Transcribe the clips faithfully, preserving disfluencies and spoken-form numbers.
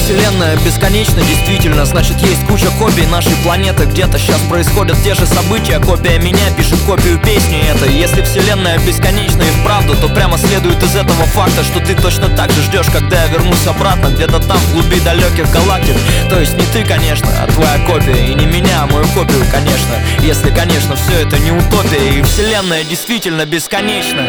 вселенная бесконечна, действительно, значит есть куча копий нашей планеты. Где-то сейчас происходят те же события, копия меня пишет копию песни этой. Если вселенная бесконечна и вправду, то прямо следует из этого факта, что ты точно так же ждешь, когда я вернусь обратно, где-то там, в глуби далеких галактик. То есть не ты, конечно, а твоя копия, и не меня, а мою копию, конечно. Если, конечно, все это не утопия, и вселенная действительно бесконечна.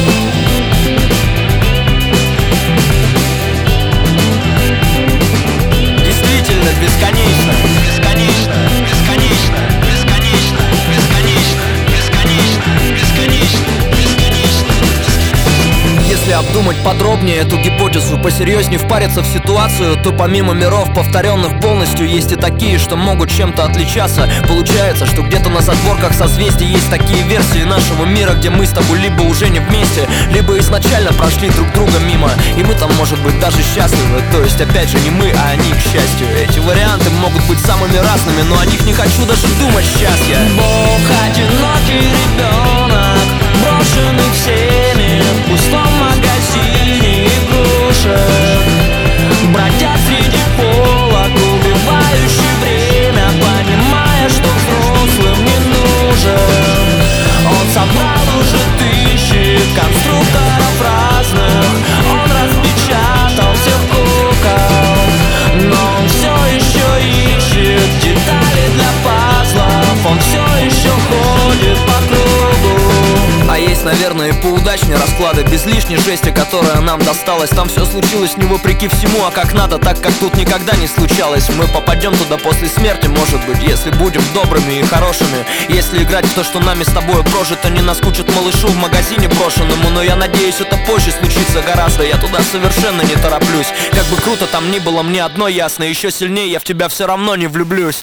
Действительно бесконечно, бесконечно, бесконечно, бесконечно, бесконечно, бесконечно, бесконечно, бесконечно. Если обдумать подробнее эту гипотезу, посерьезнее впариться в ситуацию, то помимо миров, повторенных полностью, есть и такие, что могут чем-то отличаться. Получается, что где-то на задворках созвездий есть такие версии нашего мира, где мы с тобой либо уже не вместе, либо изначально прошли друг друга мимо, и мы там, может быть, даже счастливы. То есть, опять же, не мы, а они, к счастью. Эти варианты могут быть самыми разными, но о них не хочу даже думать сейчас я. Бог одинокий ребенок, брошенный всеми в пустом магазине игрушек, бродя среди полок, убивающий время, понимая, что взрослым не нужен. Он собрал уже тысячи конструкторов разных, он распечатал всех кукол, но он все еще ищет детали для пазлов, он все еще ходит по кругу. А есть, наверное, и поудачнее расклады, без лишней жести, которая нам досталась. Там все случилось не вопреки всему, а как надо, так как тут никогда не случалось. Мы попадем туда после смерти, может быть, если будем добрыми и хорошими. Если играть в то, что нами с тобой прожито, не наскучит малышу в магазине брошенному. Но я надеюсь, это позже случится гораздо, я туда совершенно не тороплюсь. Как бы круто там ни было, мне одно ясно: еще сильнее я в тебя все равно не влюблюсь.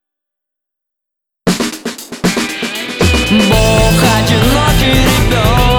Бог одинокий ребенок,